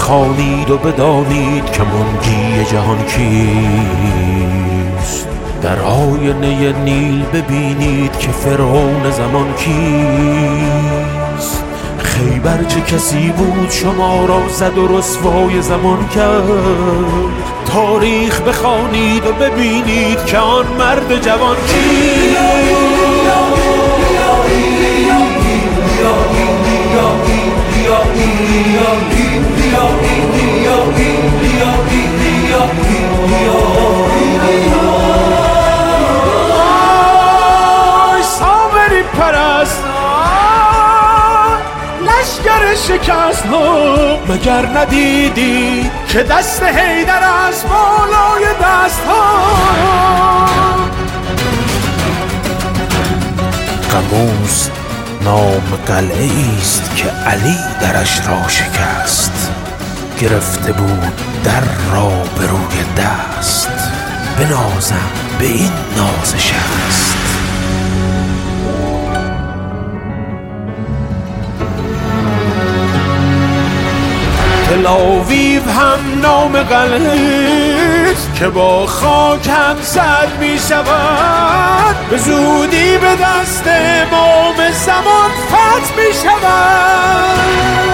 بخوانید و بدانید که منجی جهان کیست. در آینه نیل ببینید که فرعون زمان کیست. خیبر چه کسی بود شما را زد و رسوای زمان کرد. تاریخ بخوانید و ببینید که آن مرد جوان کیست. سامری پرست لشکر شکست ها، مگر ندیدی که دست حیدر از بالای دست ها. قموز نام قلعه است که علی درش را شکست. گرفته بود در را به روی دست، بنازم به این نازش است. تلاویو هم نام قلعه است که با خاک هم زد می شود. به زودی به دست امام زمان فتح می شود.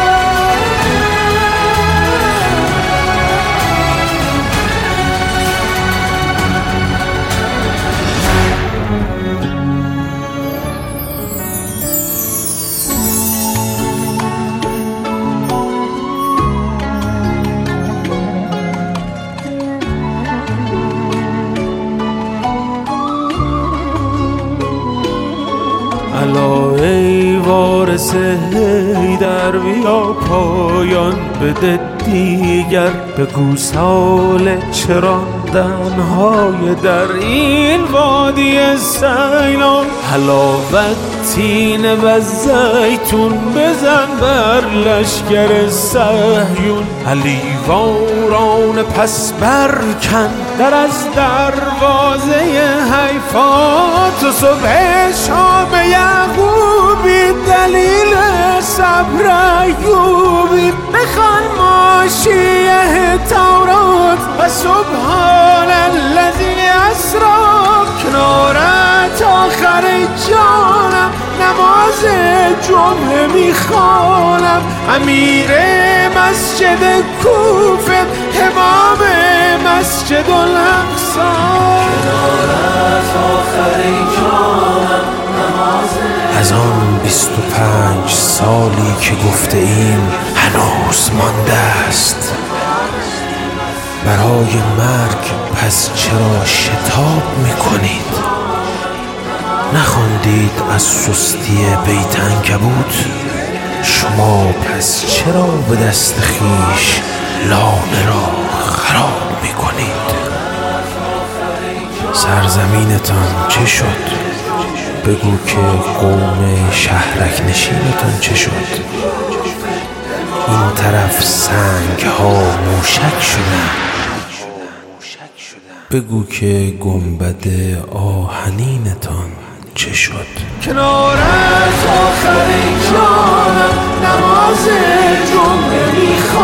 الا ای وارث حیدر بیا پایان بده دیگر. بگو سال چراندنهای در این وادی سیلان. حلاوت تینه و زیتون بزن بر لشکر صهیون. علی واران پس برکن در از دروازه حیفات. و صبح شام یعقوبی دلیل صبر ایوبی. بخوان ماشیه تورات و سبحان الذی اسری. کنارت آخر جانم نماز جمعه میخوانم. امیر مسجد کوفه امام مسجد الاقصی. کنارت آخر جانم نماز. از آن 25 سالی که گفته ایم هنوز مانده است. برای مرگ پس چرا شتاب میکنید؟ نخواندید از سستی بیت عنکبوت؟ شما پس چرا به دست خویش لانه را خراب میکنید؟ سرزمینتان چه شد؟ بگو که قوم شهرک نشینتان چه شد؟ این طرف سنگ ها موشک شدن. بگو که گنبد آهنینتان چه شد؟ کنار از آخر جانم نماز جمعه میخوام.